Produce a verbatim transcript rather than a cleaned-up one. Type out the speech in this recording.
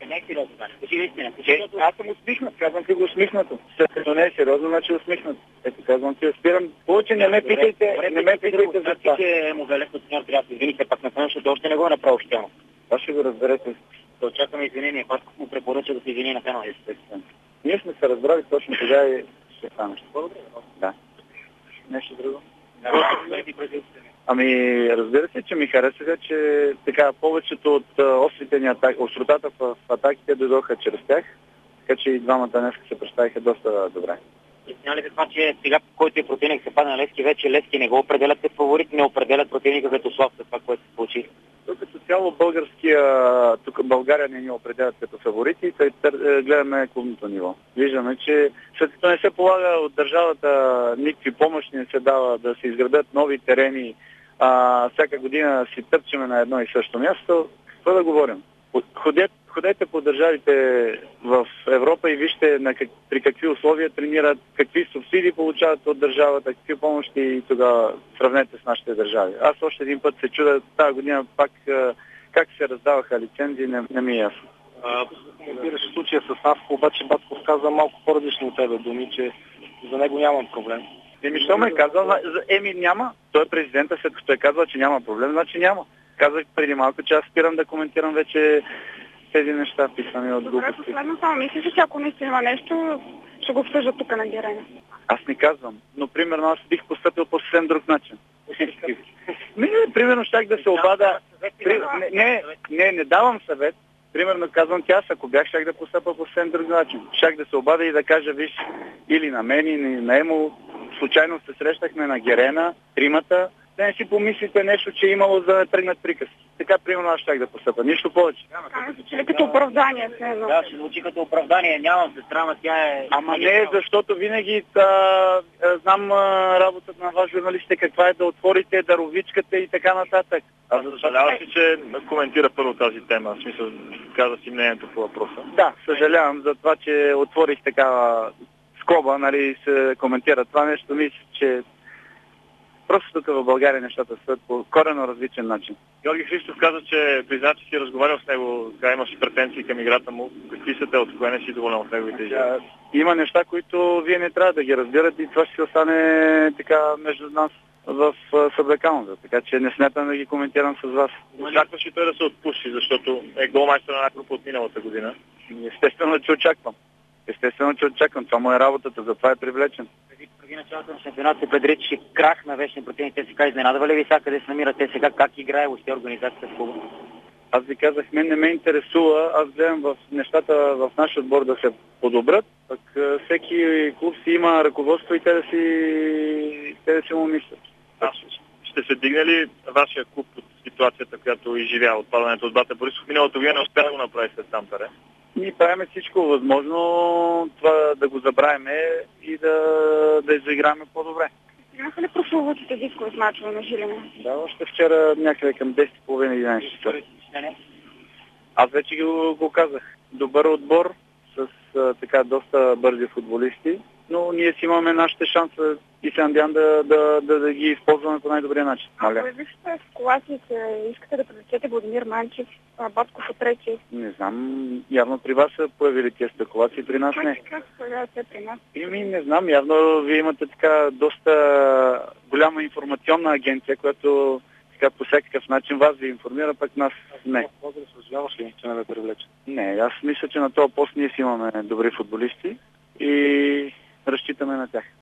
не е сериозно. Кажи истина. Аз съм усмихнат, казвам ти го усмихнато. След като не е сериозно, значи усмихнат. Ето казвам ти, спирам. Повече не ме питайте, не ме питайте за това. Че му велето треньор трябва да се извините пак на това, защото още не го е направил официално. Това ще го разберете. Да очакваме извинения, пак му препоръча да се извини на фена. Ние сме се разбрали точно тогава и ще стане. Благодаря. Да. Нещо друго? Да, Ами, разбира се, че ми харесаха, че така повечето от острите ни атаки, остротата в атаките дойдоха чрез тях, така че и двамата днес се представиха доста добре. Изтина ли това, че сега, който е противник се падне на Левски, вече Левски не го определят като фаворит, не определят противника като слаб, това, което се получи? Тук като цяло българския, тук България не ни определят като фаворити, тъй гледаме клубното ниво. Виждаме, че след като не се полага от държавата никакви помощи, не се дава да се изградят нови терени, а, всяка година си тъпчеме на едно и също място, какво да говорим? Ходете, ходете по държавите в Европа и вижте на как, при какви условия тренират, какви субсидии получават от държавата, какви помощи и тогава сравнете с нашите държави. Аз още един път се чудя тази година пак как се раздаваха лицензии, не, не ми е ясно. Коментираш случая с Авко, обаче Батков каза малко по-различно от тебе думи, че за него нямам проблем. Еми, що ме е казал? Еми, няма. Той е президента, след като е казал, че няма проблем, значи няма. Казах преди малко, че аз спирам да коментирам вече тези неща, писани от глупости. Добре, последно само мислиш, че ако наистина има нещо, ще го обсъждат тук на Герена. Аз не казвам, но примерно аз бих постъпил по съвсем друг начин. Не, примерно щях да се обада... При... Не, не, не, не давам съвет. Примерно казвам ти аз, ако бях, щях да постъпя по съвсем друг начин. Щях да се обада и да кажа, виж, или на мен, или на Емо, случайно се срещахме на Герена, тримата, да не си помислите нещо, че е имало за да тръгнат приказки. Така, примерно, аз щях да постъпя. Нищо повече. Звучи като оправдание. Да, ще звучи като оправдание. Нямам сестра, ама тя е... Ама не, защото винаги а, а, знам а, работата на вас, журналистите, каква е да отворите даровичката и така нататък. Аз съжалявам си, че коментира първо тази тема. В смисъл, каза си мнението по въпроса. Да, съжалявам за това, че отворих такава скоба, нали, се коментира това нещо. Мисля, че просто тук в България нещата стоят по коренно различен начин. Георги Христов каза, че призна, че си разговарял с него, така имаш претенции към играта му. Какви са те, от кое не си доволен от неговите изяви? Има неща, които вие не трябва да ги разбирате и това ще остане така между нас в съблекалната. Така че не смятам да ги коментирам с вас. Очакваш и той да се отпуши, защото е голмайстър на една група от миналата година? Естествено, че очаквам. Естествено, че очаквам. Това му е работата, затова е привлечен. Преди, преди началото на шампионата се предричаше крах на вечни противник. Те сега изненадва ли ви сега къде се намират те сега, как играе въобще организацията в клуба? Аз ви казах, мен не ме интересува. Аз гледам в нещата в нашия отбор да се подобрят. Пък всеки клуб си има ръководство и те да си, те да си му мислят. А, ще се дигне ли вашия клуб от ситуацията, която изживява отпадането от Бата Борисов? Миналото вие не успя да го направи след Тампере. Ние правим всичко възможно това да го забравиме и да, да изиграме по-добре. Стигнаха ли прословутите дискови мачове на Жилина? Да, още вчера някъде към десет и половина единайсет часа. Аз вече го, го казах. Добър отбор с а, така доста бързи футболисти, но ние си имаме нашите шанси и се надявам да, да, да, да ги използваме по най-добрия начин. Ако вижте в колациите, искате да привлечете Владимир Манчев, Батков от трети? Не знам, явно при вас са появили тези спекулации, при нас не. Как се появяват те при нас? Ими не знам, явно вие имате така доста голяма информационна агенция, която така по всякакъв начин вас ви информира, пък нас не. Съжаляваш ли, че не ме привлече? Не, аз мисля, че на този пост ние си имаме добри футболисти и разчитаме на тях.